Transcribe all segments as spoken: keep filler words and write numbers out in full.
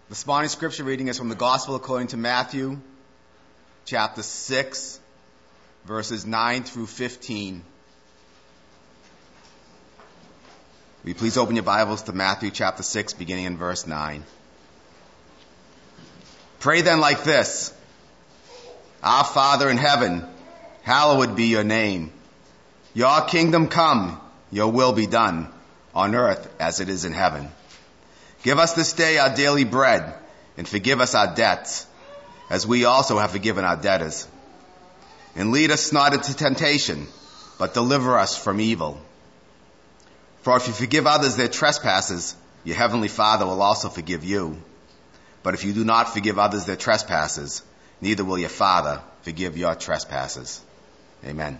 This morning's scripture reading is from the Gospel according to Matthew, chapter six, verses nine through fifteen. Will you please open your Bibles to Matthew chapter six, beginning in verse nine. Pray then like this: Our Father in heaven, hallowed be your name. Your kingdom come, your will be done, on earth as it is in heaven. Give us this day our daily bread, and forgive us our debts, as we also have forgiven our debtors. And lead us not into temptation, but deliver us from evil. For if you forgive others their trespasses, your heavenly Father will also forgive you. But if you do not forgive others their trespasses, neither will your Father forgive your trespasses. Amen.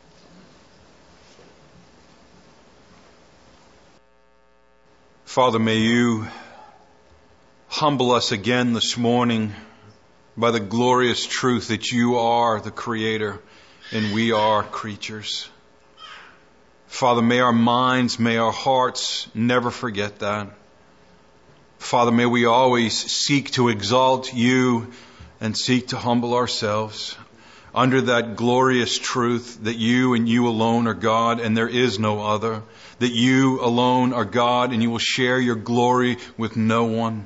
Father, may you humble us again this morning by the glorious truth that you are the Creator and we are creatures. Father, may our minds, may our hearts never forget that. Father, may we always seek to exalt you and seek to humble ourselves under that glorious truth that you and you alone are God and there is no other, that you alone are God and you will share your glory with no one.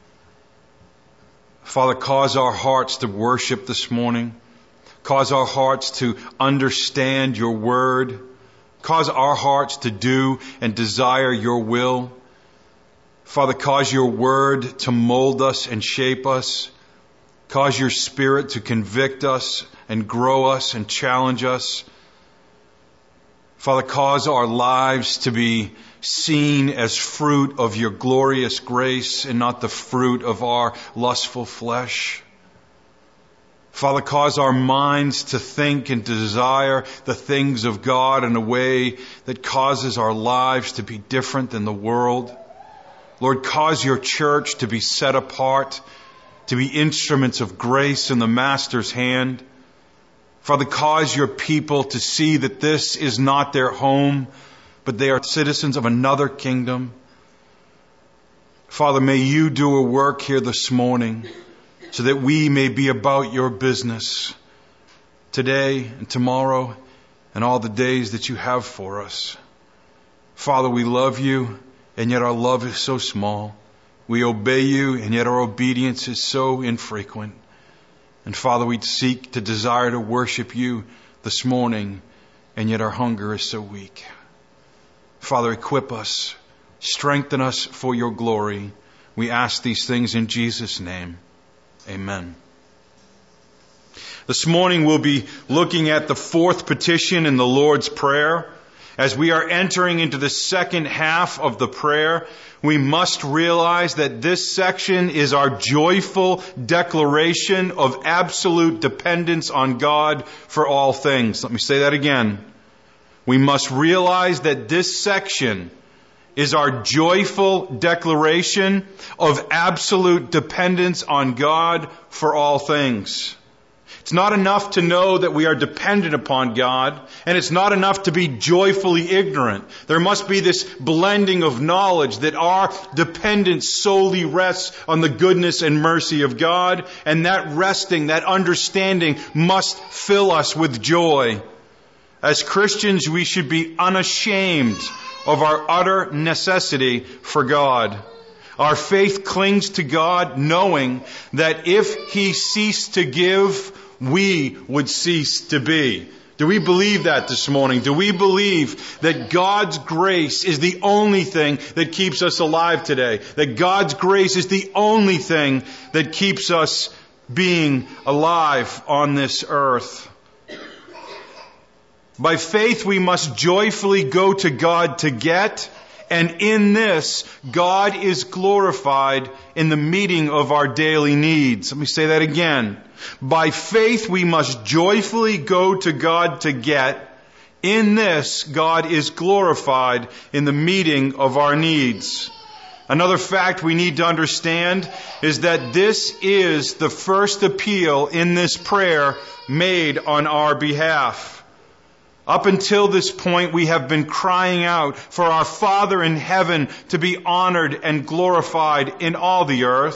Father, cause our hearts to worship this morning. Cause our hearts to understand your word. Cause our hearts to do and desire your will. Father, cause your word to mold us and shape us. Cause your Spirit to convict us and grow us and challenge us. Father, cause our lives to be seen as fruit of your glorious grace and not the fruit of our lustful flesh. Father, cause our minds to think and desire the things of God in a way that causes our lives to be different than the world. Lord, cause your church to be set apart, to be instruments of grace in the Master's hand. Father, cause your people to see that this is not their home, but they are citizens of another kingdom. Father, may you do a work here this morning so that we may be about your business today and tomorrow and all the days that you have for us. Father, we love you, and yet our love is so small. We obey you, and yet our obedience is so infrequent. And Father, we seek to desire to worship you this morning, and yet our hunger is so weak. Father, equip us, strengthen us for your glory. We ask these things in Jesus' name. Amen. This morning we'll be looking at the fourth petition in the Lord's Prayer. As we are entering into the second half of the prayer, we must realize that this section is our joyful declaration of absolute dependence on God for all things. Let me say that again. We must realize that this section is our joyful declaration of absolute dependence on God for all things. It's not enough to know that we are dependent upon God, and it's not enough to be joyfully ignorant. There must be this blending of knowledge that our dependence solely rests on the goodness and mercy of God, and that resting, that understanding must fill us with joy. As Christians, we should be unashamed of our utter necessity for God. Our faith clings to God knowing that if He ceased to give, we would cease to be. Do we believe that this morning? Do we believe that God's grace is the only thing that keeps us alive today? That God's grace is the only thing that keeps us being alive on this earth? By faith, we must joyfully go to God to get, and in this, God is glorified in the meeting of our daily needs. Let me say that again. By faith, we must joyfully go to God to get. In this, God is glorified in the meeting of our needs. Another fact we need to understand is that this is the first appeal in this prayer made on our behalf. Up until this point, we have been crying out for our Father in heaven to be honored and glorified in all the earth.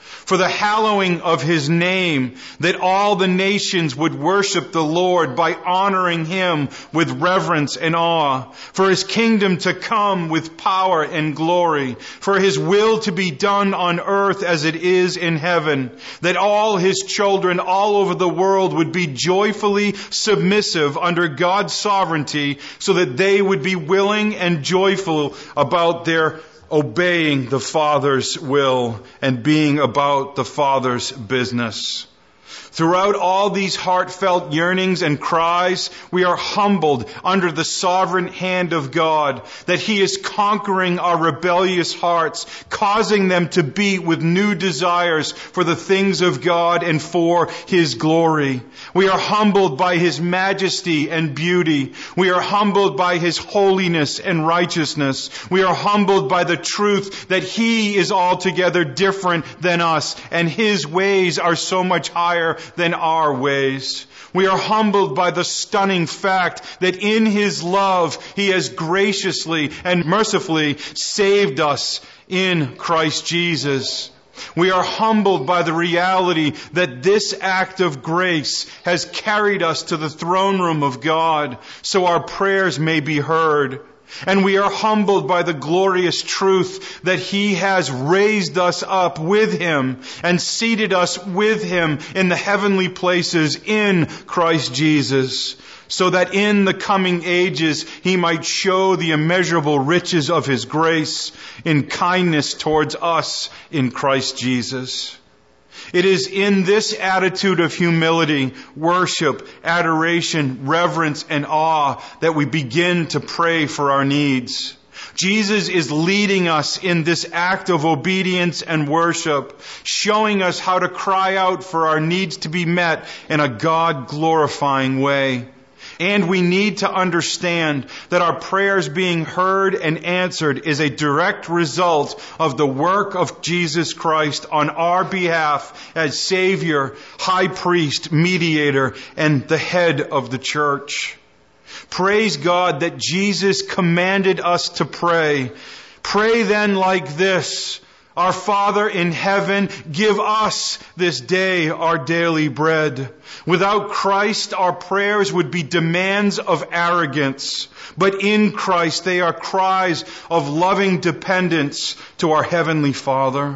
for the hallowing of his name, that all the nations would worship the Lord by honoring him with reverence and awe, for his kingdom to come with power and glory, for his will to be done on earth as it is in heaven, that all his children all over the world would be joyfully submissive under God's sovereignty, so that they would be willing and joyful about their obeying the Father's will and being about the Father's business. Throughout all these heartfelt yearnings and cries, we are humbled under the sovereign hand of God, that he is conquering our rebellious hearts, causing them to beat with new desires for the things of God and for his glory. We are humbled by his majesty and beauty. We are humbled by his holiness and righteousness. We are humbled by the truth that he is altogether different than us, and his ways are so much higher than our ways. We are humbled by the stunning fact that in his love, he has graciously and mercifully saved us in Christ Jesus. We are humbled by the reality that this act of grace has carried us to the throne room of God, so our prayers may be heard. And we are humbled by the glorious truth that he has raised us up with him and seated us with him in the heavenly places in Christ Jesus, so that in the coming ages he might show the immeasurable riches of his grace in kindness towards us in Christ Jesus. It is in this attitude of humility, worship, adoration, reverence, and awe that we begin to pray for our needs. Jesus is leading us in this act of obedience and worship, showing us how to cry out for our needs to be met in a God-glorifying way. And we need to understand that our prayers being heard and answered is a direct result of the work of Jesus Christ on our behalf as Savior, High Priest, Mediator, and the head of the church. Praise God that Jesus commanded us to pray. Pray then like this: Our Father in heaven, give us this day our daily bread. Without Christ, our prayers would be demands of arrogance, but in Christ they are cries of loving dependence to our Heavenly Father.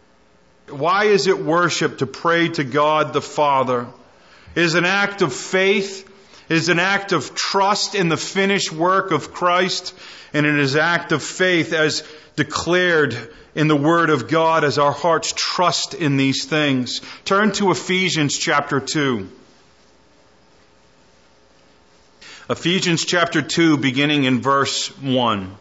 Why is it worship to pray to God the Father? It is an act of faith. It is an act of trust in the finished work of Christ, and it is an act of faith as declared in the Word of God as our hearts trust in these things. Turn to Ephesians chapter two. Ephesians chapter two, beginning in verse one.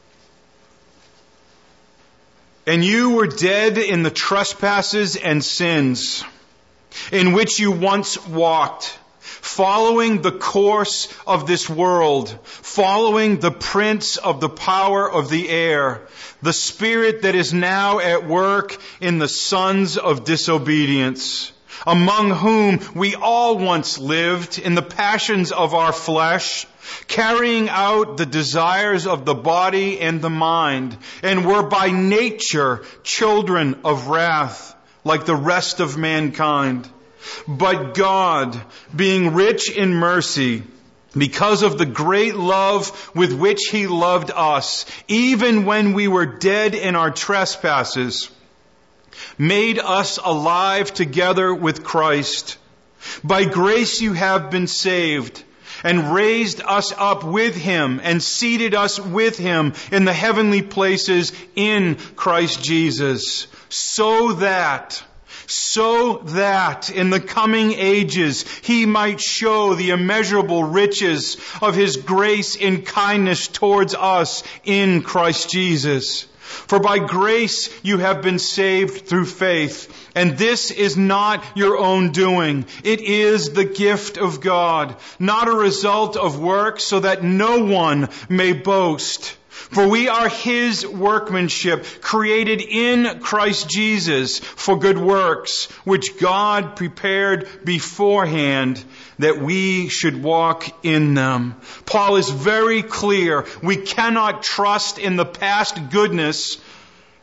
And you were dead in the trespasses and sins, in which you once walked, following the course of this world, following the prince of the power of the air, the spirit that is now at work in the sons of disobedience, among whom we all once lived in the passions of our flesh, carrying out the desires of the body and the mind, and were by nature children of wrath, like the rest of mankind. But God, being rich in mercy, because of the great love with which he loved us, even when we were dead in our trespasses, made us alive together with Christ. By grace you have been saved, and raised us up with him, and seated us with him in the heavenly places in Christ Jesus, so that So that in the coming ages he might show the immeasurable riches of his grace in kindness towards us in Christ Jesus. For by grace you have been saved through faith, and this is not your own doing. It is the gift of God, not a result of works, so that no one may boast. For we are his workmanship, created in Christ Jesus for good works, which God prepared beforehand that we should walk in them. Paul is very clear. We cannot trust in the past goodness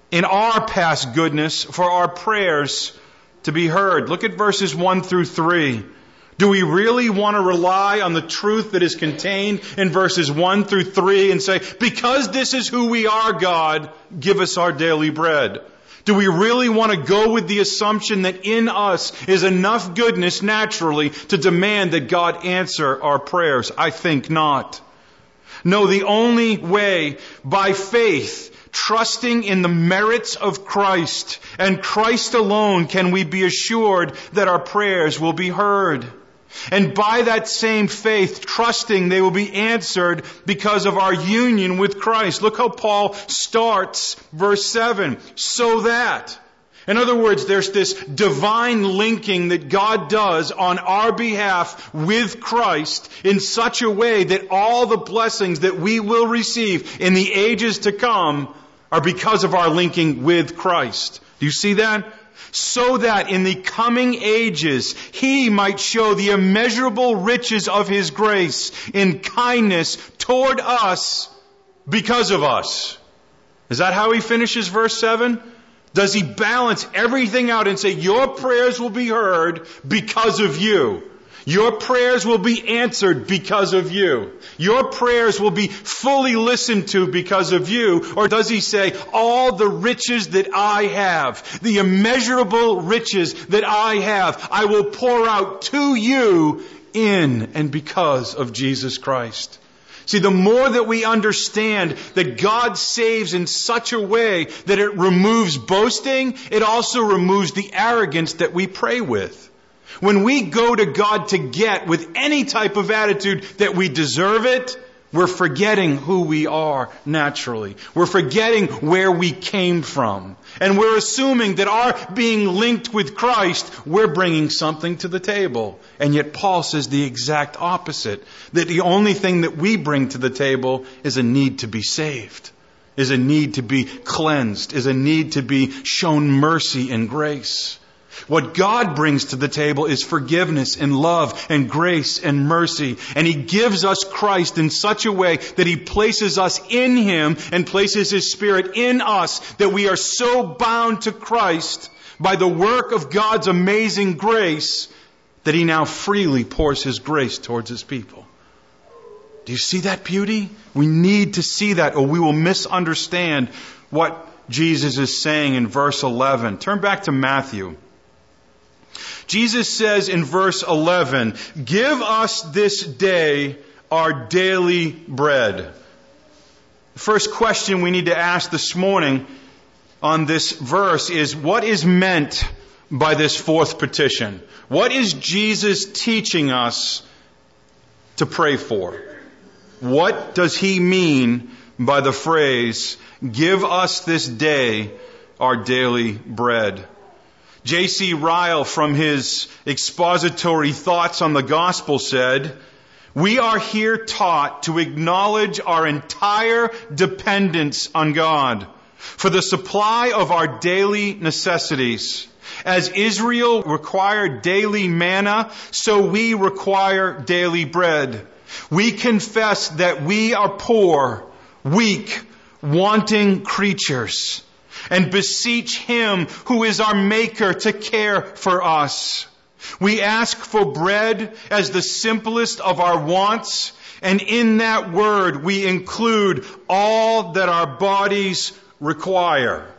in our past goodness for our prayers to be heard. Look at verses one through three. Do we really want to rely on the truth that is contained in verses one through three and say, because this is who we are, God, give us our daily bread? Do we really want to go with the assumption that in us is enough goodness naturally to demand that God answer our prayers? I think not. No, the only way, by faith, trusting in the merits of Christ and Christ alone, can we be assured that our prayers will be heard. And by that same faith, trusting they will be answered because of our union with Christ. Look how Paul starts verse seven. So that. In other words, there's this divine linking that God does on our behalf with Christ in such a way that all the blessings that we will receive in the ages to come are because of our linking with Christ. Do you see that? So that in the coming ages He might show the immeasurable riches of His grace in kindness toward us because of us. Is that how he finishes verse seven? Does he balance everything out and say, your prayers will be heard because of you? Your prayers will be answered because of you. Your prayers will be fully listened to because of you. Or does he say, all the riches that I have, the immeasurable riches that I have, I will pour out to you in and because of Jesus Christ. See, the more that we understand that God saves in such a way that it removes boasting, it also removes the arrogance that we pray with. When we go to God to get with any type of attitude that we deserve it, we're forgetting who we are naturally. We're forgetting where we came from. And we're assuming that our being linked with Christ, we're bringing something to the table. And yet Paul says the exact opposite. That the only thing that we bring to the table is a need to be saved. Is a need to be cleansed. Is a need to be shown mercy and grace. What God brings to the table is forgiveness and love and grace and mercy. And He gives us Christ in such a way that He places us in Him and places His Spirit in us, that we are so bound to Christ by the work of God's amazing grace that He now freely pours His grace towards His people. Do you see that beauty? We need to see that, or we will misunderstand what Jesus is saying in verse eleven. Turn back to Matthew. Jesus says in verse eleven, give us this day our daily bread. The first question we need to ask this morning on this verse is, what is meant by this fourth petition? What is Jesus teaching us to pray for? What does He mean by the phrase, give us this day our daily bread? J C Ryle, from his expository thoughts on the gospel, said, we are here taught to acknowledge our entire dependence on God for the supply of our daily necessities. As Israel required daily manna, so we require daily bread. We confess that we are poor, weak, wanting creatures, and beseech Him who is our Maker to care for us. We ask for bread as the simplest of our wants, and in that word we include all that our bodies require.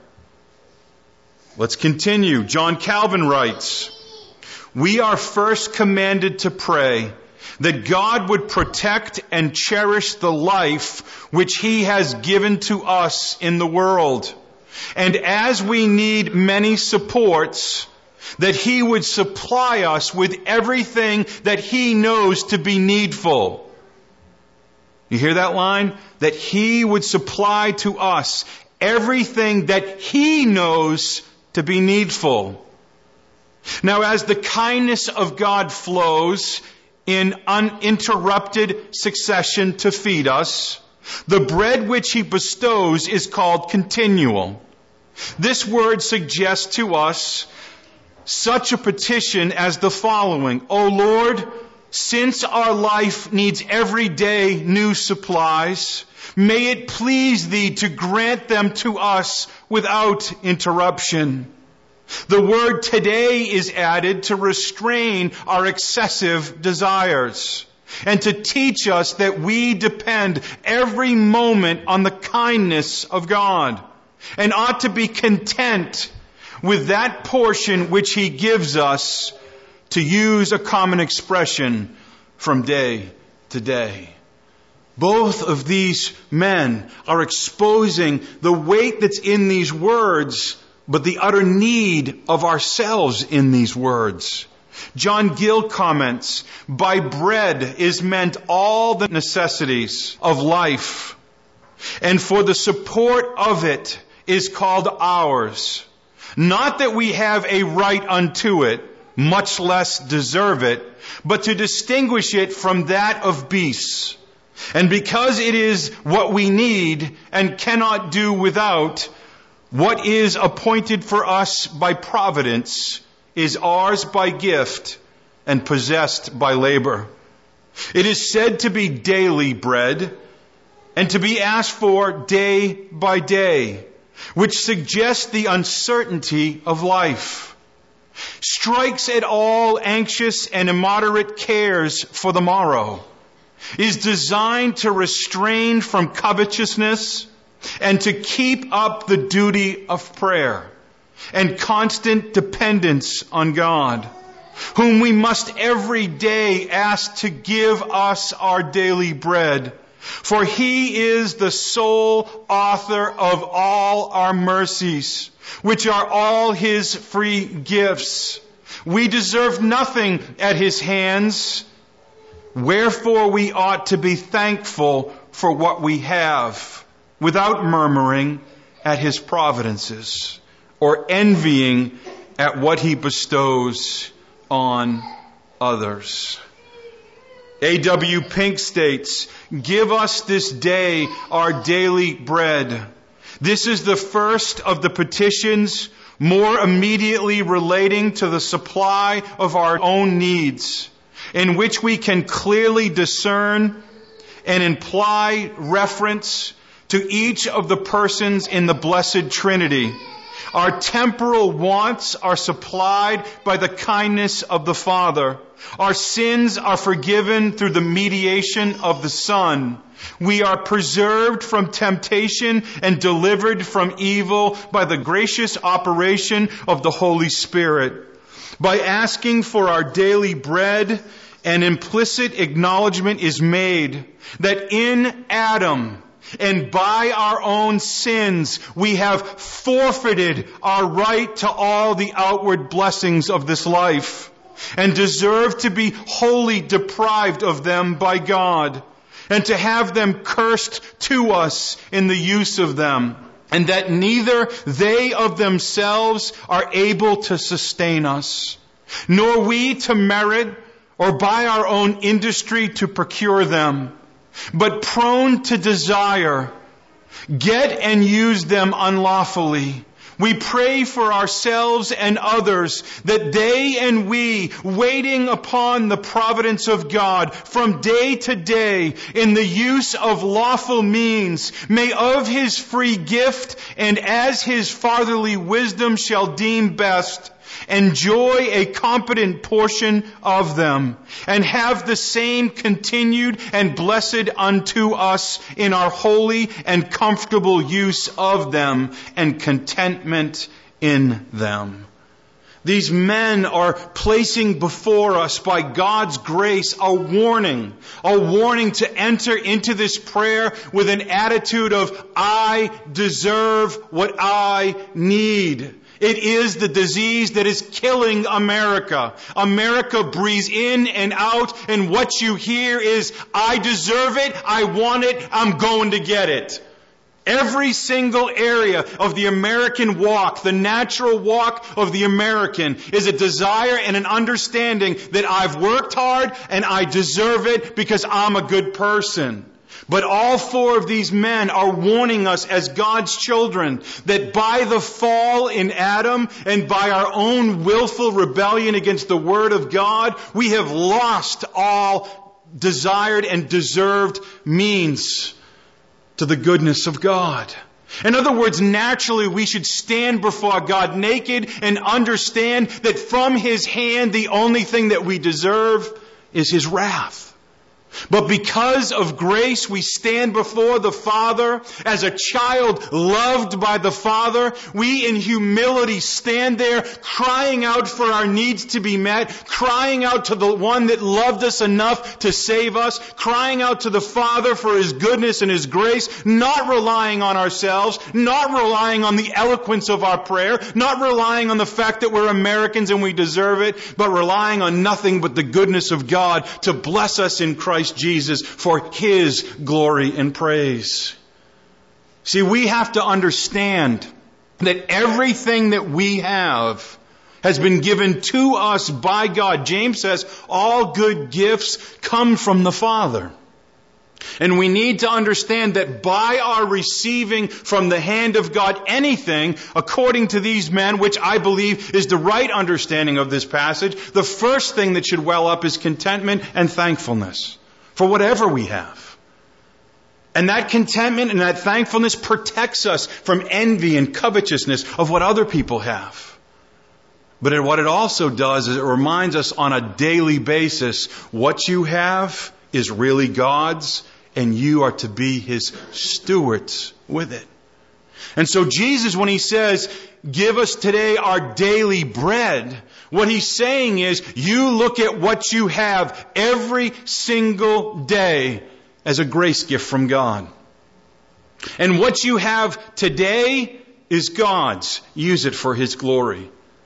Let's continue. John Calvin writes, we are first commanded to pray that God would protect and cherish the life which He has given to us in the world. And as we need many supports, that He would supply us with everything that He knows to be needful. You hear that line? That He would supply to us everything that He knows to be needful. Now, as the kindness of God flows in uninterrupted succession to feed us, the bread which He bestows is called continual. This word suggests to us such a petition as the following. O Lord, since our life needs every day new supplies, may it please Thee to grant them to us without interruption. The word today is added to restrain our excessive desires and to teach us that we depend every moment on the kindness of God and ought to be content with that portion which He gives us, to use a common expression, from day to day. Both of these men are exposing the weight that's in these words, but the utter need of ourselves in these words. John Gill comments, by bread is meant all the necessities of life, and for the support of it is called ours. Not that we have a right unto it, much less deserve it, but to distinguish it from that of beasts. And because it is what we need and cannot do without, what is appointed for us by providence is ours by gift and possessed by labor. It is said to be daily bread and to be asked for day by day, which suggests the uncertainty of life. Strikes at all anxious and immoderate cares for the morrow, is designed to restrain from covetousness and to keep up the duty of prayer and constant dependence on God, whom we must every day ask to give us our daily bread. For He is the sole author of all our mercies, which are all His free gifts. We deserve nothing at His hands, wherefore we ought to be thankful for what we have, without murmuring at His providences or envying at what He bestows on others. A W Pink states, give us this day our daily bread. This is the first of the petitions more immediately relating to the supply of our own needs, in which we can clearly discern and imply reference to each of the persons in the Blessed Trinity. Our temporal wants are supplied by the kindness of the Father. Our sins are forgiven through the mediation of the Son. We are preserved from temptation and delivered from evil by the gracious operation of the Holy Spirit. By asking for our daily bread, an implicit acknowledgement is made that in Adam and by our own sins, we have forfeited our right to all the outward blessings of this life and deserve to be wholly deprived of them by God and to have them cursed to us in the use of them, and that neither they of themselves are able to sustain us, nor we to merit or by our own industry to procure them, but prone to desire, get and use them unlawfully. We pray for ourselves and others that they and we, waiting upon the providence of God from day to day in the use of lawful means, may of His free gift and as His fatherly wisdom shall deem best, enjoy a competent portion of them, and have the same continued and blessed unto us in our holy and comfortable use of them and contentment in them. These men are placing before us by God's grace a warning, a warning to enter into this prayer with an attitude of, I deserve what I need. It is the disease that is killing America. America breathes in and out, and what you hear is, I deserve it, I want it, I'm going to get it. Every single area of the American walk, the natural walk of the American, is a desire and an understanding that I've worked hard and I deserve it because I'm a good person. But all four of these men are warning us as God's children that by the fall in Adam and by our own willful rebellion against the Word of God, we have lost all desired and deserved means to the goodness of God. In other words, naturally we should stand before God naked and understand that from His hand the only thing that we deserve is His wrath. But because of grace, we stand before the Father as a child loved by the Father. We in humility stand there crying out for our needs to be met, crying out to the one that loved us enough to save us, crying out to the Father for His goodness and His grace, not relying on ourselves, not relying on the eloquence of our prayer, not relying on the fact that we're Americans and we deserve it, but relying on nothing but the goodness of God to bless us in Christ Jesus for His glory and praise. See, we have to understand that everything that we have has been given to us by God. James says all good gifts come from the Father. And we need to understand that by our receiving from the hand of God anything, according to these men, which I believe is the right understanding of this passage, the first thing that should well up is contentment and thankfulness for whatever we have. And that contentment and that thankfulness protects us from envy and covetousness of what other people have. But what it also does is it reminds us on a daily basis what you have is really God's, and you are to be His stewards with it. And so Jesus, when He says, give us today our daily bread, what He's saying is, you look at what you have every single day as a grace gift from God. And what you have today is God's. Use it for His glory.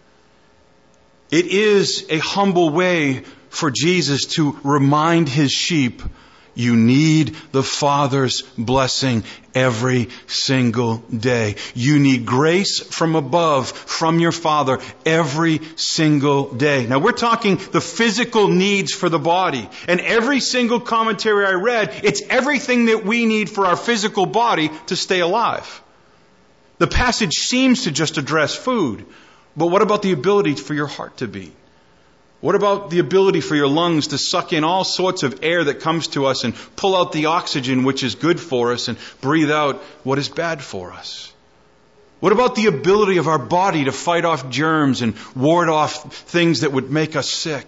It is a humble way for Jesus to remind His sheep, you need the Father's blessing every single day. You need grace from above, from your Father, every single day. Now we're talking the physical needs for the body. And every single commentary I read, it's everything that we need for our physical body to stay alive. The passage seems to just address food. But what about the ability for your heart to beat? What about the ability for your lungs to suck in all sorts of air that comes to us and pull out the oxygen which is good for us and breathe out what is bad for us? What about the ability of our body to fight off germs and ward off things that would make us sick?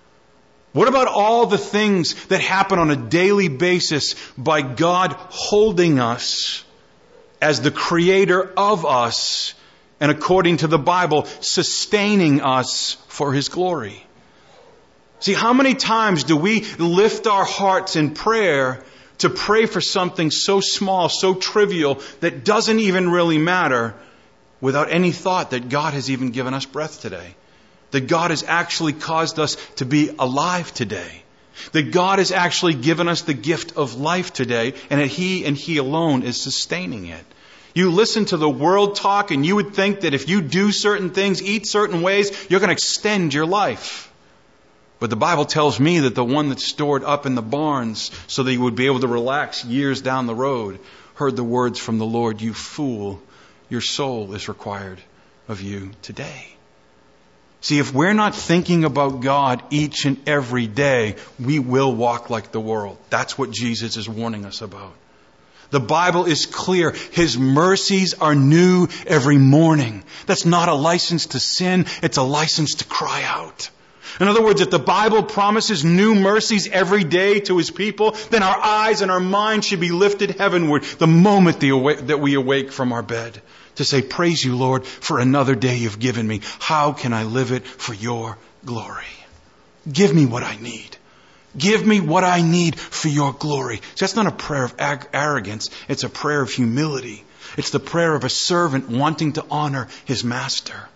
What about all the things that happen on a daily basis by God holding us as the creator of us and, according to the Bible, sustaining us for His glory? See, how many times do we lift our hearts in prayer to pray for something so small, so trivial, that doesn't even really matter, without any thought that God has even given us breath today? That God has actually caused us to be alive today? That God has actually given us the gift of life today, and that He and He alone is sustaining it? You listen to the world talk and you would think that if you do certain things, eat certain ways, you're going to extend your life. But the Bible tells me that the one that's stored up in the barns so that he would be able to relax years down the road heard the words from the Lord, you fool, your soul is required of you today. See, if we're not thinking about God each and every day, we will walk like the world. That's what Jesus is warning us about. The Bible is clear. His mercies are new every morning. That's not a license to sin. It's a license to cry out. In other words, if the Bible promises new mercies every day to His people, then our eyes and our minds should be lifted heavenward the moment that we awake from our bed to say, praise you, Lord, for another day you've given me. How can I live it for your glory? Give me what I need. Give me what I need for your glory. So that's not a prayer of ag- arrogance. It's a prayer of humility. It's the prayer of a servant wanting to honor his master.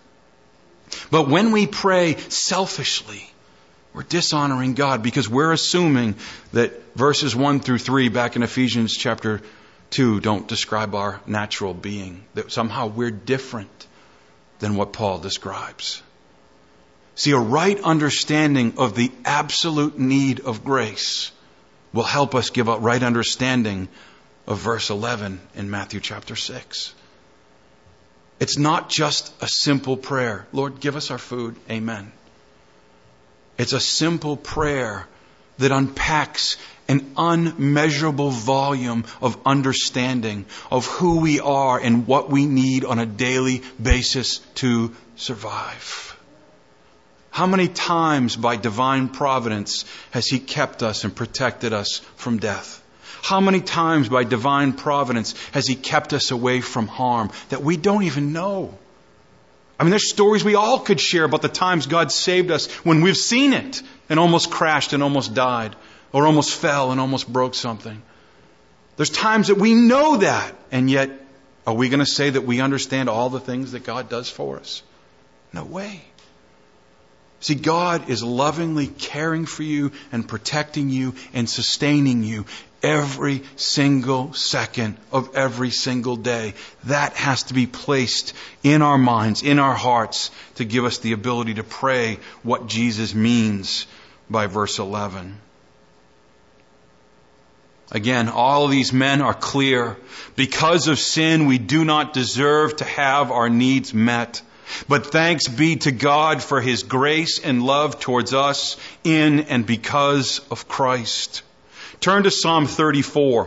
But when we pray selfishly, we're dishonoring God because we're assuming that verses one through three back in Ephesians chapter two don't describe our natural being. That somehow we're different than what Paul describes. See, a right understanding of the absolute need of grace will help us give a right understanding of verse eleven in Matthew chapter six. It's not just a simple prayer. Lord, give us our food. Amen. It's a simple prayer that unpacks an unmeasurable volume of understanding of who we are and what we need on a daily basis to survive. How many times by divine providence has He kept us and protected us from death? How many times by divine providence has He kept us away from harm that we don't even know? I mean, there's stories we all could share about the times God saved us when we've seen it and almost crashed and almost died or almost fell and almost broke something. There's times that we know that, and yet are we going to say that we understand all the things that God does for us? No way. See, God is lovingly caring for you and protecting you and sustaining you every single second of every single day. That has to be placed in our minds, in our hearts, to give us the ability to pray what Jesus means by verse eleven. Again, all of these men are clear. Because of sin, we do not deserve to have our needs met. But thanks be to God for His grace and love towards us in and because of Christ. Turn to Psalm thirty-four.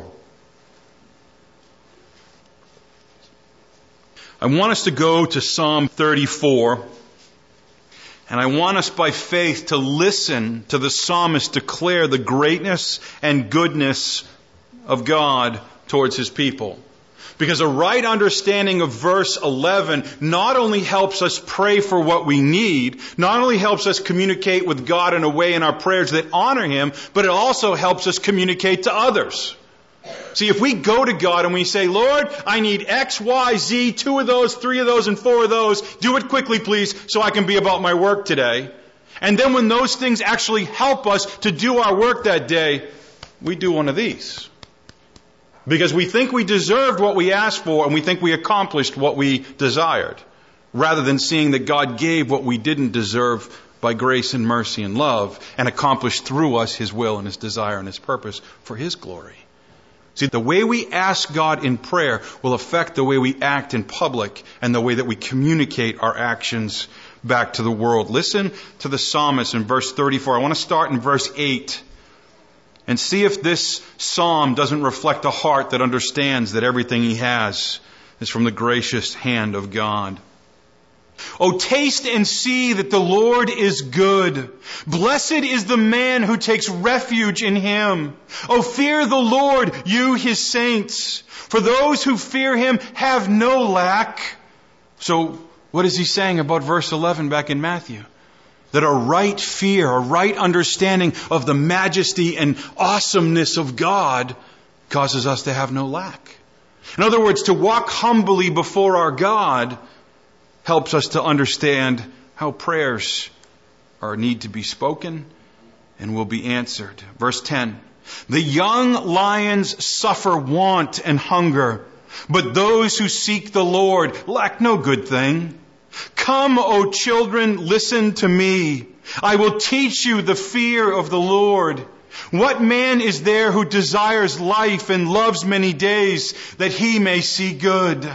I want us to go to Psalm thirty-four. And I want us by faith to listen to the psalmist declare the greatness and goodness of God towards His people. Because a right understanding of verse eleven not only helps us pray for what we need, not only helps us communicate with God in a way in our prayers that honor Him, but it also helps us communicate to others. See, if we go to God and we say, Lord, I need X, Y, Z, two of those, three of those, and four of those, do it quickly, please, so I can be about my work today. And then when those things actually help us to do our work that day, we do one of these. Because we think we deserved what we asked for and we think we accomplished what we desired, rather than seeing that God gave what we didn't deserve by grace and mercy and love and accomplished through us His will and His desire and His purpose for His glory. See, the way we ask God in prayer will affect the way we act in public and the way that we communicate our actions back to the world. Listen to the psalmist in verse thirty-four. I want to start in verse eight. And see if this psalm doesn't reflect a heart that understands that everything he has is from the gracious hand of God. Oh, taste and see that the Lord is good. Blessed is the man who takes refuge in Him. Oh, fear the Lord, you His saints. For those who fear Him have no lack. So, what is he saying about verse eleven back in Matthew? That a right fear, a right understanding of the majesty and awesomeness of God causes us to have no lack. In other words, to walk humbly before our God helps us to understand how prayers are need to be spoken and will be answered. Verse ten. The young lions suffer want and hunger, but those who seek the Lord lack no good thing. Come, O children, listen to me. I will teach you the fear of the Lord. What man is there who desires life and loves many days that he may see good?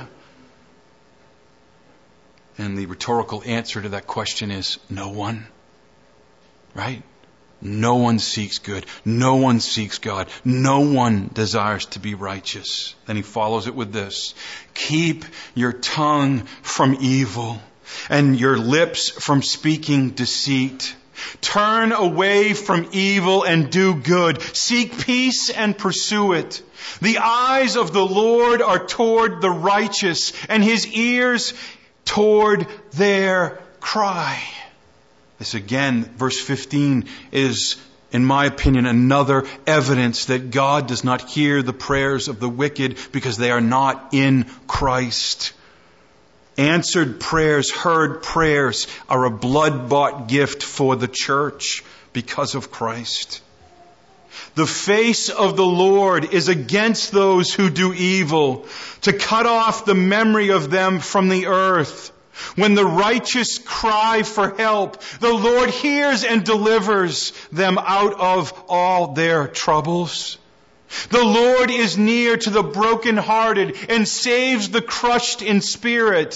And the rhetorical answer to that question is no one. Right? No one seeks good. No one seeks God. No one desires to be righteous. Then he follows it with this. Keep your tongue from evil and your lips from speaking deceit. Turn away from evil and do good. Seek peace and pursue it. The eyes of the Lord are toward the righteous, and His ears toward their cry. This again, verse fifteen, is, in my opinion, another evidence that God does not hear the prayers of the wicked because they are not in Christ. Answered prayers, heard prayers are a blood-bought gift for the church because of Christ. The face of the Lord is against those who do evil, to cut off the memory of them from the earth. When the righteous cry for help, the Lord hears and delivers them out of all their troubles. The Lord is near to the brokenhearted and saves the crushed in spirit.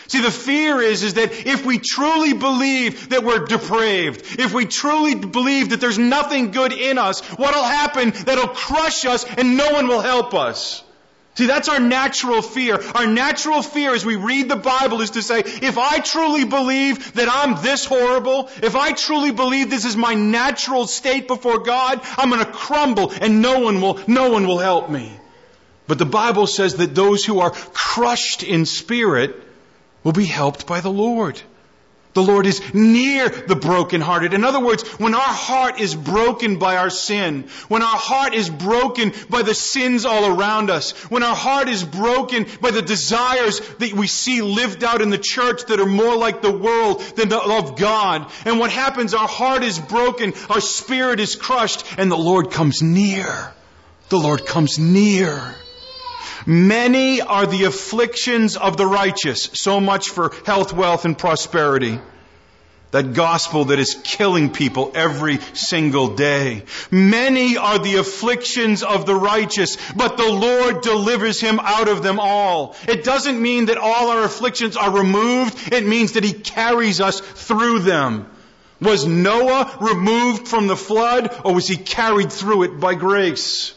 See, the fear is, is that if we truly believe that we're depraved, if we truly believe that there's nothing good in us, what'll happen? That'll crush us and no one will help us. See, that's our natural fear. Our natural fear as we read the Bible is to say, if I truly believe that I'm this horrible, if I truly believe this is my natural state before God, I'm going to crumble and no one will, no one will help me. But the Bible says that those who are crushed in spirit will be helped by the Lord. The Lord is near the brokenhearted. In other words, when our heart is broken by our sin, when our heart is broken by the sins all around us, when our heart is broken by the desires that we see lived out in the church that are more like the world than the of God, and what happens, our heart is broken, our spirit is crushed, and the Lord comes near. The Lord comes near. Many are the afflictions of the righteous. So much for health, wealth, and prosperity. That gospel that is killing people every single day. Many are the afflictions of the righteous, but the Lord delivers him out of them all. It doesn't mean that all our afflictions are removed. It means that he carries us through them. Was Noah removed from the flood, or was he carried through it by grace?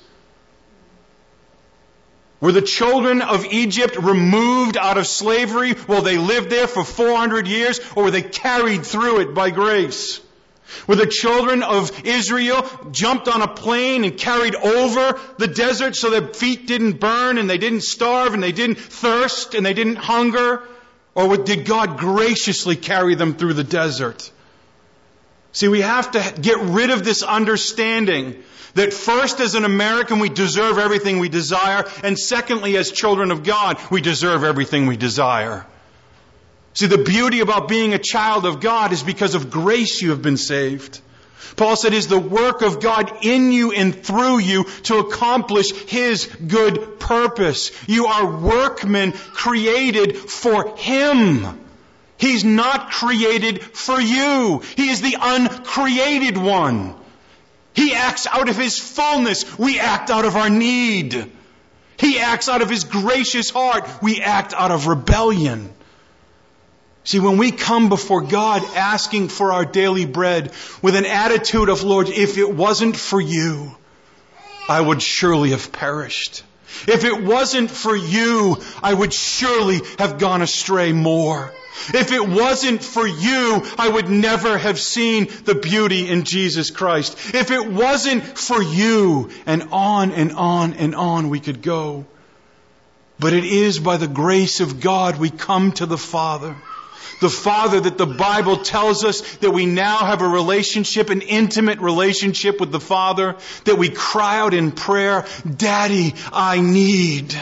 Were the children of Egypt removed out of slavery while they lived there for four hundred years, or were they carried through it by grace? Were the children of Israel jumped on a plane and carried over the desert so their feet didn't burn and they didn't starve and they didn't thirst and they didn't hunger? Or did God graciously carry them through the desert? See, we have to get rid of this understanding that first, as an American, we deserve everything we desire. And secondly, as children of God, we deserve everything we desire. See, the beauty about being a child of God is because of grace you have been saved. Paul said, it is the work of God in you and through you to accomplish His good purpose. You are workmen created for Him. He's not created for you. He is the uncreated one. He acts out of His fullness. We act out of our need. He acts out of His gracious heart. We act out of rebellion. See, when we come before God asking for our daily bread with an attitude of, Lord, if it wasn't for you, I would surely have perished. If it wasn't for you, I would surely have gone astray more. If it wasn't for you, I would never have seen the beauty in Jesus Christ. If it wasn't for you, and on and on and on we could go. But it is by the grace of God we come to the Father. The Father that the Bible tells us that we now have a relationship, an intimate relationship with the Father, that we cry out in prayer, Daddy, I need.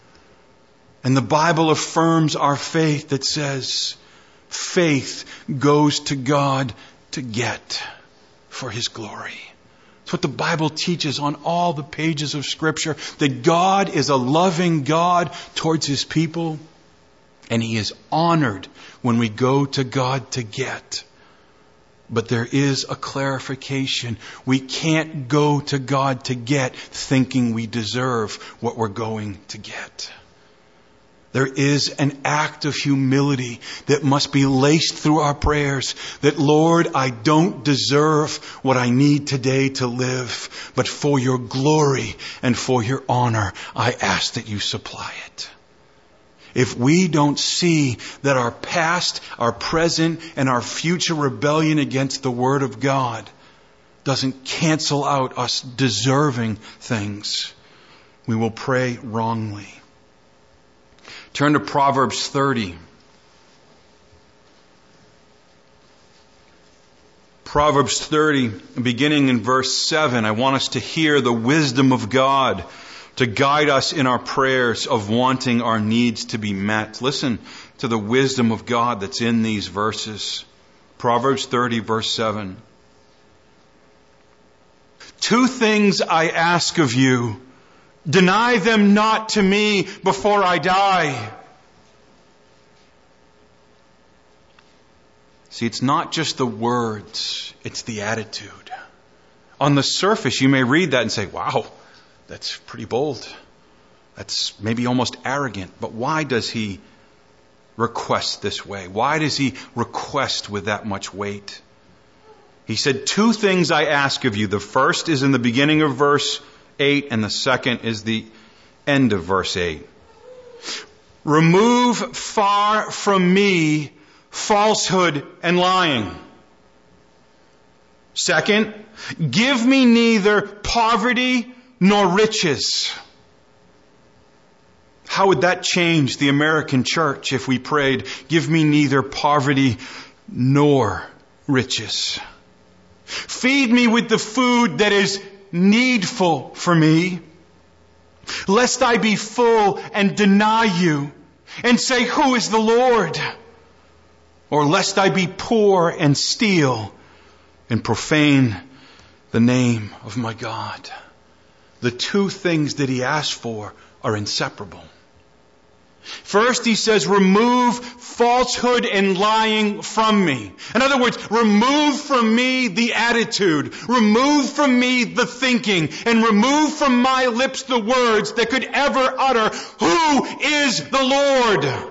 And the Bible affirms our faith that says, faith goes to God to get for His glory. It's what the Bible teaches on all the pages of Scripture, that God is a loving God towards His people, and He is honored when we go to God to get. But there is a clarification. We can't go to God to get thinking we deserve what we're going to get. There is an act of humility that must be laced through our prayers. That, Lord, I don't deserve what I need today to live, but for your glory and for your honor, I ask that you supply it. If we don't see that our past, our present, and our future rebellion against the Word of God doesn't cancel out us deserving things, we will pray wrongly. Turn to Proverbs thirty. Proverbs thirty, beginning in verse seven. I want us to hear the wisdom of God to guide us in our prayers of wanting our needs to be met. Listen to the wisdom of God that's in these verses. Proverbs thirty, verse seven. Two things I ask of you. Deny them not to me before I die. See, it's not just the words, it's the attitude. On the surface, you may read that and say, wow, that's pretty bold. That's maybe almost arrogant. But why does he request this way? Why does he request with that much weight? He said, two things I ask of you. The first is in the beginning of verse eight, and the second is the end of verse eight. Remove far from me falsehood and lying. Second, give me neither poverty nor riches. How would that change the American church if we prayed, give me neither poverty nor riches? Feed me with the food that is needful for me, lest I be full and deny you and say, who is the Lord? Or lest I be poor and steal and profane the name of my God. The two things that he asked for are inseparable. First, he says, remove falsehood and lying from me. In other words, remove from me the attitude, remove from me the thinking, and remove from my lips the words that could ever utter, who is the Lord?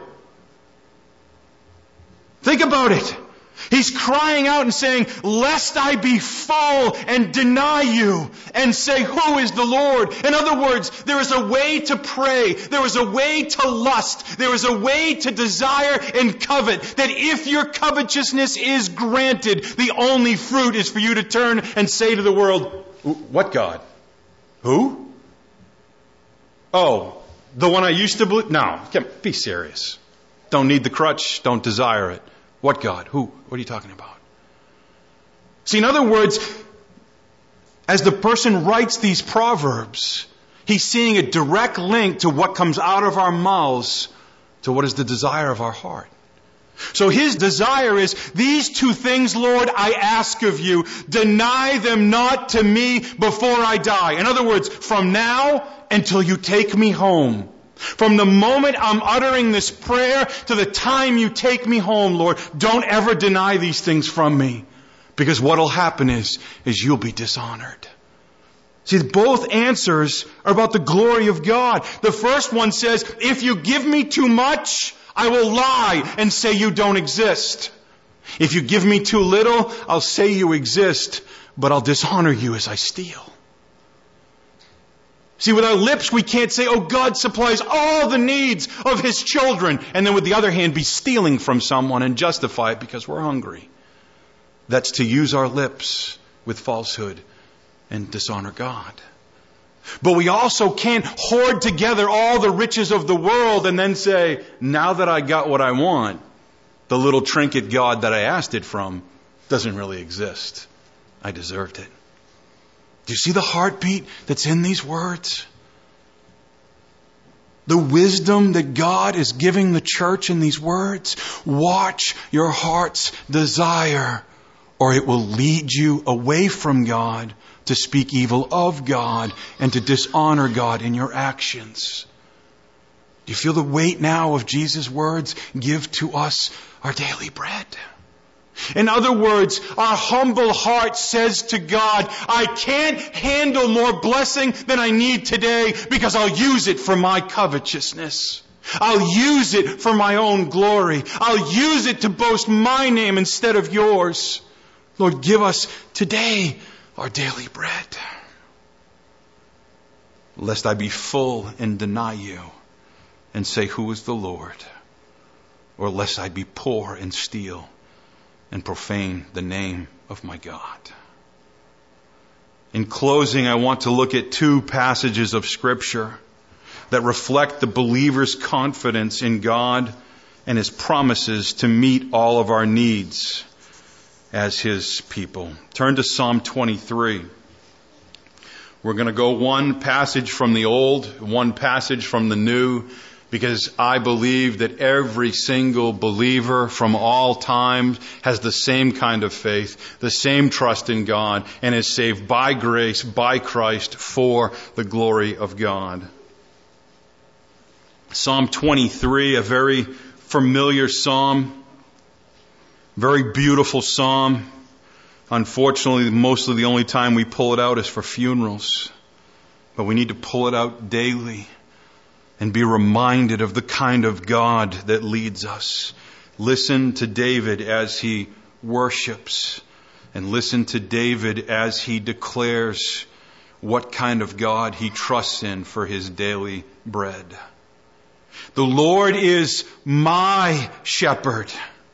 Think about it. He's crying out and saying, lest I be full and deny you and say, who is the Lord? In other words, there is a way to pray. There is a way to lust. There is a way to desire and covet, that if your covetousness is granted, the only fruit is for you to turn and say to the world, what God? Who? Oh, the one I used to believe? No, be serious. Don't need the crutch. Don't desire it. What God? Who? What are you talking about? See, in other words, as the person writes these proverbs, he's seeing a direct link to what comes out of our mouths to what is the desire of our heart. So his desire is, these two things, Lord, I ask of you, deny them not to me before I die. In other words, from now until you take me home. From the moment I'm uttering this prayer to the time you take me home, Lord, don't ever deny these things from me. Because what'll happen is, is you'll be dishonored. See, both answers are about the glory of God. The first one says, if you give me too much, I will lie and say you don't exist. If you give me too little, I'll say you exist, but I'll dishonor you as I steal. See, with our lips, we can't say, oh, God supplies all the needs of His children. And then with the other hand, be stealing from someone and justify it because we're hungry. That's to use our lips with falsehood and dishonor God. But we also can't hoard together all the riches of the world and then say, now that I got what I want, the little trinket God that I asked it from doesn't really exist. I deserved it. Do you see the heartbeat that's in these words? The wisdom that God is giving the church in these words. Watch your heart's desire, or it will lead you away from God to speak evil of God and to dishonor God in your actions. Do you feel the weight now of Jesus' words? Give to us our daily bread. In other words, our humble heart says to God, I can't handle more blessing than I need today because I'll use it for my covetousness. I'll use it for my own glory. I'll use it to boast my name instead of yours. Lord, give us today our daily bread. Lest I be full and deny you and say, who is the Lord? Or lest I be poor and steal and profane the name of my God. In closing, I want to look at two passages of Scripture that reflect the believer's confidence in God and His promises to meet all of our needs as His people. Turn to Psalm twenty-three. We're going to go one passage from the Old, one passage from the New, because I believe that every single believer from all times has the same kind of faith, the same trust in God, and is saved by grace, by Christ, for the glory of God. Psalm twenty-three, a very familiar psalm, very beautiful psalm. Unfortunately, mostly the only time we pull it out is for funerals. But we need to pull it out daily and be reminded of the kind of God that leads us. Listen to David as he worships, and listen to David as he declares what kind of God he trusts in for his daily bread. The Lord is my shepherd.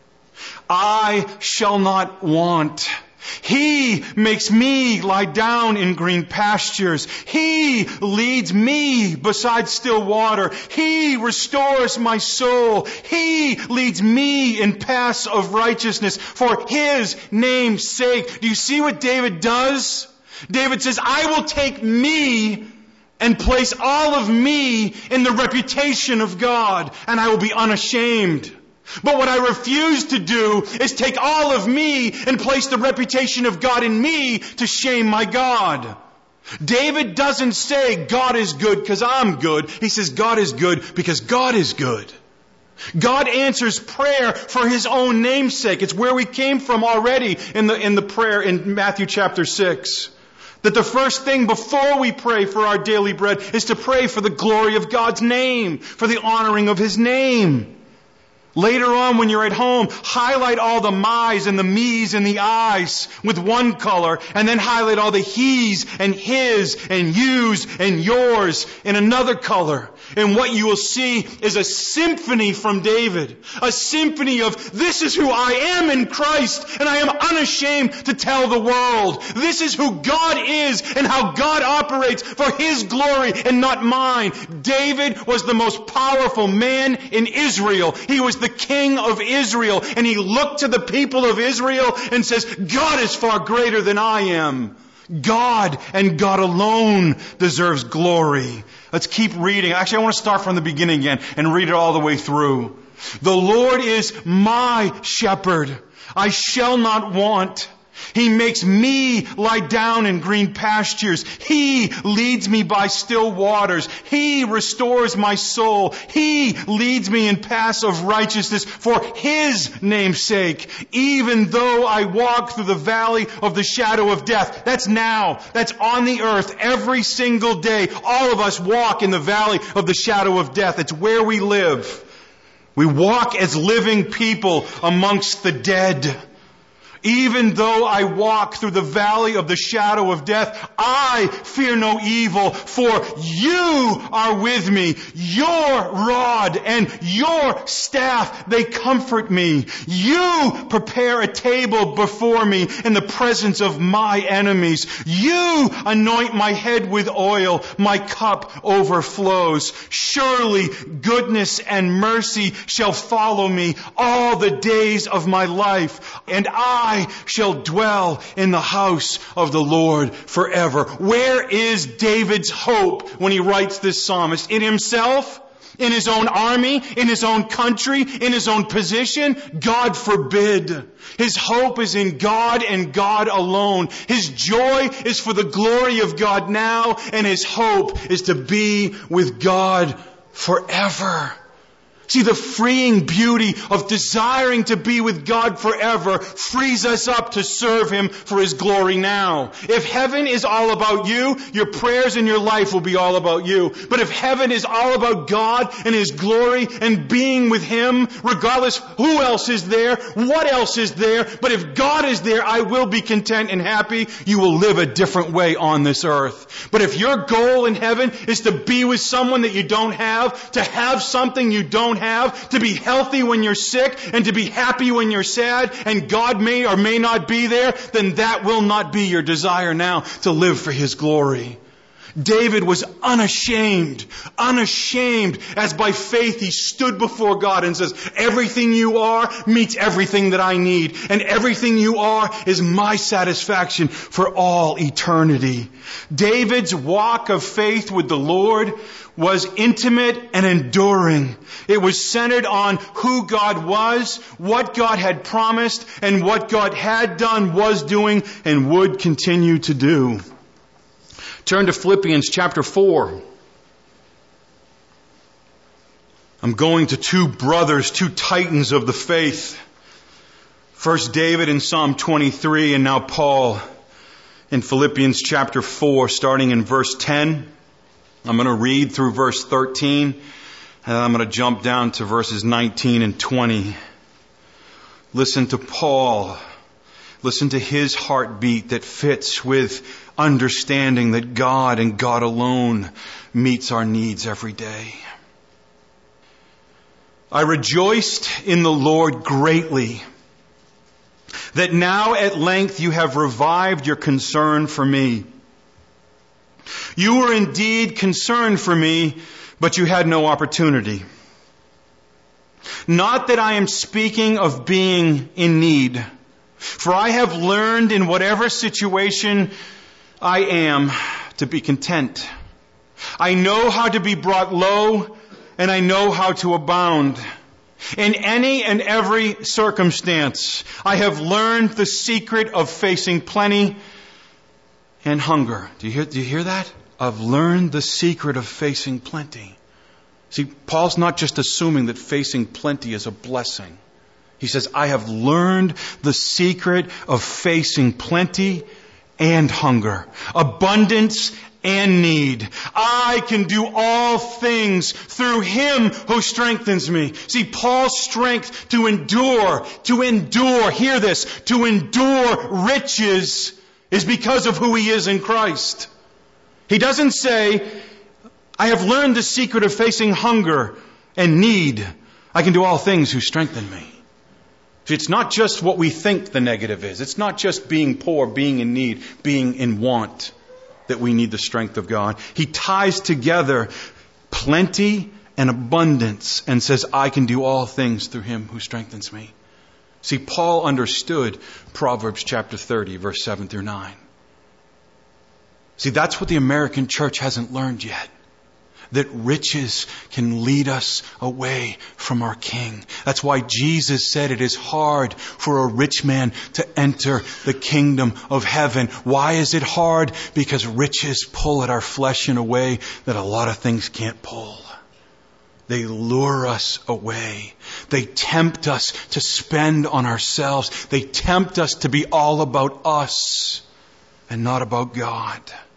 I shall not want. He makes me lie down in green pastures. He leads me beside still water. He restores my soul. He leads me in paths of righteousness for His name's sake. Do you see what David does? David says, I will take me and place all of me in the reputation of God, and I will be unashamed. But what I refuse to do is take all of me and place the reputation of God in me to shame my God. David doesn't say God is good because I'm good. He says God is good because God is good. God answers prayer for His own name's sake. It's where we came from already in the, in the prayer in Matthew chapter six. That the first thing before we pray for our daily bread is to pray for the glory of God's name, for the honoring of His name. Later on, when you're at home, highlight all the my's and the me's and the I's with one color, and then highlight all the he's and his and you's and yours in another color. And what you will see is a symphony from David. A symphony of, this is who I am in Christ, and I am unashamed to tell the world. This is who God is and how God operates for His glory and not mine. David was the most powerful man in Israel. He was the king of Israel, and he looked to the people of Israel and says, God is far greater than I am. God and God alone deserves glory. Let's keep reading. Actually, I want to start from the beginning again and read it all the way through. The Lord is my shepherd. I shall not want. He makes me lie down in green pastures. He leads me by still waters. He restores my soul. He leads me in paths of righteousness for His name's sake. Even though I walk through the valley of the shadow of death. That's now. That's on the earth every single day. All of us walk in the valley of the shadow of death. It's where we live. We walk as living people amongst the dead. Even though I walk through the valley of the shadow of death, I fear no evil, for You are with me. Your rod and Your staff, they comfort me. You prepare a table before me in the presence of my enemies. You anoint my head with oil. My cup overflows. Surely goodness and mercy shall follow me all the days of my life, and I I shall dwell in the house of the Lord forever. Where is David's hope when he writes this psalmist? In himself? In his own army? In his own country? In his own position? God forbid. His hope is in God and God alone. His joy is for the glory of God now, and his hope is to be with God forever. See, the freeing beauty of desiring to be with God forever frees us up to serve Him for His glory now. If heaven is all about you, your prayers and your life will be all about you. But if heaven is all about God and His glory and being with Him, regardless who else is there, what else is there, but if God is there, I will be content and happy. You will live a different way on this earth. But if your goal in heaven is to be with someone that you don't have, to have something you don't have, to be healthy when you're sick, and to be happy when you're sad, and God may or may not be there, then that will not be your desire now to live for His glory. David was unashamed, unashamed, as by faith he stood before God and says, everything You are meets everything that I need, and everything You are is my satisfaction for all eternity. David's walk of faith with the Lord was intimate and enduring. It was centered on who God was, what God had promised, and what God had done, was doing, and would continue to do. Turn to Philippians chapter four. I'm going to two brothers, two titans of the faith. First David in Psalm twenty-three, and now Paul in Philippians chapter four, starting in verse ten. I'm going to read through verse thirteen, and I'm going to jump down to verses nineteen and twenty. Listen to Paul. Listen to his heartbeat that fits with understanding that God and God alone meets our needs every day. I rejoiced in the Lord greatly that now at length you have revived your concern for me. You were indeed concerned for me, but you had no opportunity. Not that I am speaking of being in need, for I have learned in whatever situation I am to be content. I know how to be brought low, and I know how to abound. In any and every circumstance, I have learned the secret of facing plenty and hunger. Do you hear, do you hear that? I've learned the secret of facing plenty. See, Paul's not just assuming that facing plenty is a blessing. He says, I have learned the secret of facing plenty and hunger, abundance and need. I can do all things through Him who strengthens me. See, Paul's strength to endure, to endure, hear this, to endure riches is because of who he is in Christ. He doesn't say, I have learned the secret of facing hunger and need. I can do all things who strengthen me. It's not just what we think the negative is. It's not just being poor, being in need, being in want that we need the strength of God. He ties together plenty and abundance and says, I can do all things through Him who strengthens me. See, Paul understood Proverbs chapter thirty, verse seven through nine. See, that's what the American church hasn't learned yet. That riches can lead us away from our King. That's why Jesus said it is hard for a rich man to enter the kingdom of heaven. Why is it hard? Because riches pull at our flesh in a way that a lot of things can't pull. They lure us away. They tempt us to spend on ourselves. They tempt us to be all about us and not about God.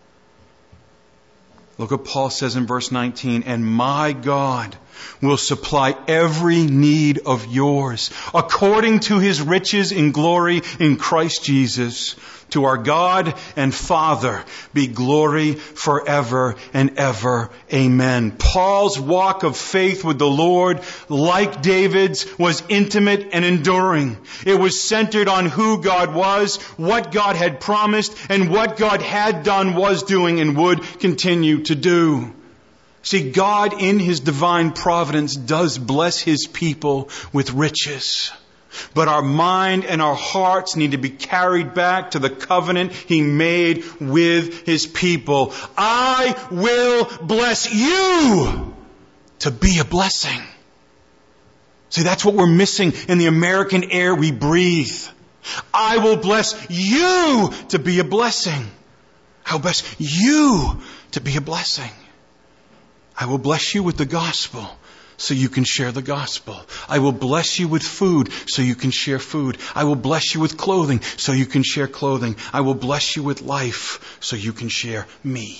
Look what Paul says in verse nineteen, and my God will supply every need of yours according to His riches in glory in Christ Jesus. To our God and Father be glory forever and ever. Amen. Paul's walk of faith with the Lord, like David's, was intimate and enduring. It was centered on who God was, what God had promised, and what God had done, was doing, and would continue to do. See, God in His divine providence does bless His people with riches. But our mind and our hearts need to be carried back to the covenant He made with His people. I will bless you to be a blessing. See, that's what we're missing in the American air we breathe. I will bless you to be a blessing. I will bless you to be a blessing. I will bless you with the gospel so you can share the gospel. I will bless you with food so you can share food. I will bless you with clothing so you can share clothing. I will bless you with life so you can share me.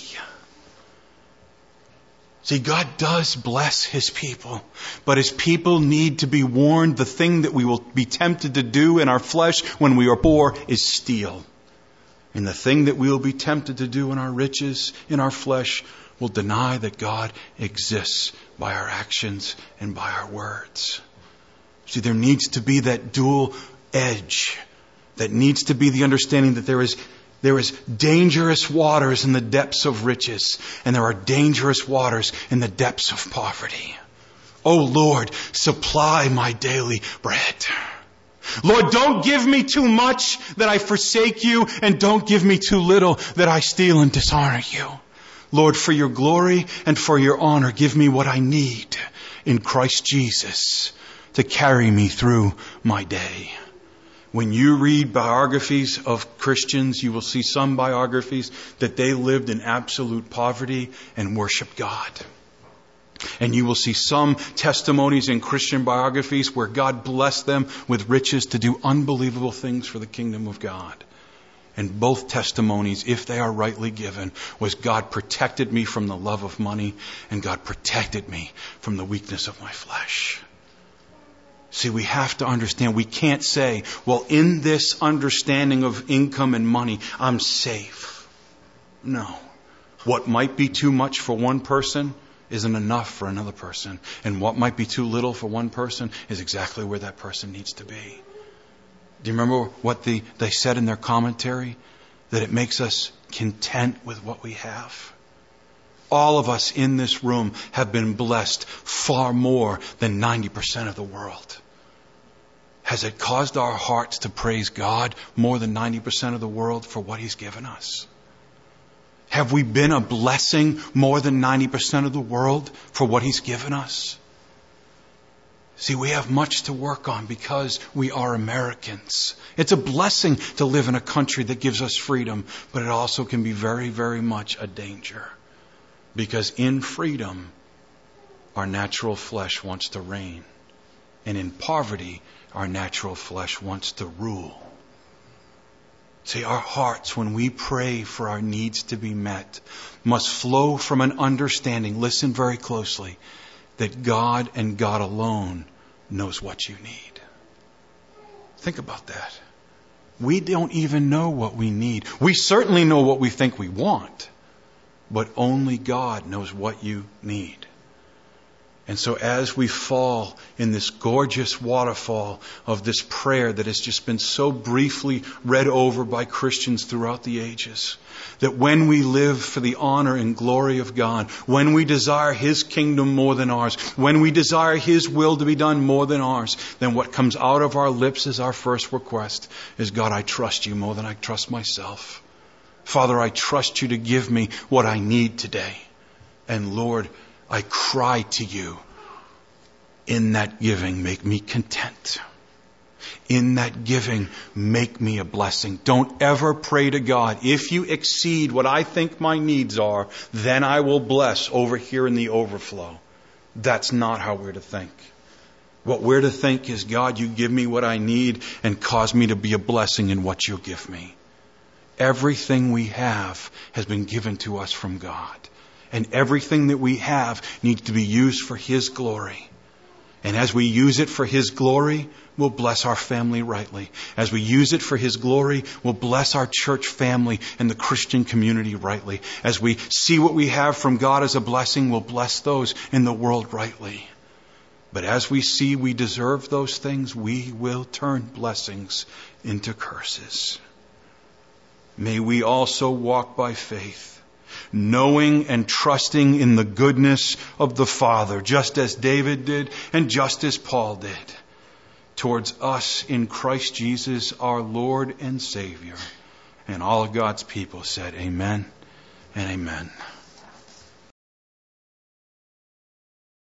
See, God does bless His people, but His people need to be warned the thing that we will be tempted to do in our flesh when we are poor is steal. And the thing that we will be tempted to do in our riches, in our flesh, will deny that God exists by our actions and by our words. See, there needs to be that dual edge. That needs to be the understanding that there is, there is dangerous waters in the depths of riches, and there are dangerous waters in the depths of poverty. Oh Lord, supply my daily bread. Lord, don't give me too much that I forsake you, and don't give me too little that I steal and dishonor you. Lord, for your glory and for your honor, give me what I need in Christ Jesus to carry me through my day. When you read biographies of Christians, you will see some biographies that they lived in absolute poverty and worshiped God. And you will see some testimonies in Christian biographies where God blessed them with riches to do unbelievable things for the kingdom of God. And both testimonies, if they are rightly given, was God protected me from the love of money, and God protected me from the weakness of my flesh. See, we have to understand, we can't say, well, in this understanding of income and money, I'm safe. No. What might be too much for one person isn't enough for another person. And what might be too little for one person is exactly where that person needs to be. Do you remember what the, they said in their commentary? That it makes us content with what we have. All of us in this room have been blessed far more than ninety percent of the world. Has it caused our hearts to praise God more than ninety percent of the world for what He's given us? Have we been a blessing more than ninety percent of the world for what He's given us? See, we have much to work on because we are Americans. It's a blessing to live in a country that gives us freedom, but it also can be very, very much a danger. Because in freedom, our natural flesh wants to reign. And in poverty, our natural flesh wants to rule. See, our hearts, when we pray for our needs to be met, must flow from an understanding, listen very closely, that God and God alone knows what you need. Think about that. We don't even know what we need. We certainly know what we think we want, but only God knows what you need. And so as we fall in this gorgeous waterfall of this prayer that has just been so briefly read over by Christians throughout the ages, that when we live for the honor and glory of God, when we desire His kingdom more than ours, when we desire His will to be done more than ours, then what comes out of our lips as our first request is, God, I trust You more than I trust myself. Father, I trust You to give me what I need today. And Lord, I cry to You. In that giving, make me content. In that giving, make me a blessing. Don't ever pray to God, if You exceed what I think my needs are, then I will bless over here in the overflow. That's not how we're to think. What we're to think is, God, You give me what I need and cause me to be a blessing in what You give me. Everything we have has been given to us from God. And everything that we have needs to be used for His glory. And as we use it for His glory, we'll bless our family rightly. As we use it for His glory, we'll bless our church family and the Christian community rightly. As we see what we have from God as a blessing, we'll bless those in the world rightly. But as we see we deserve those things, we will turn blessings into curses. May we also walk by faith, knowing and trusting in the goodness of the Father, just as David did and just as Paul did, towards us in Christ Jesus, our Lord and Savior. And all of God's people said amen and amen.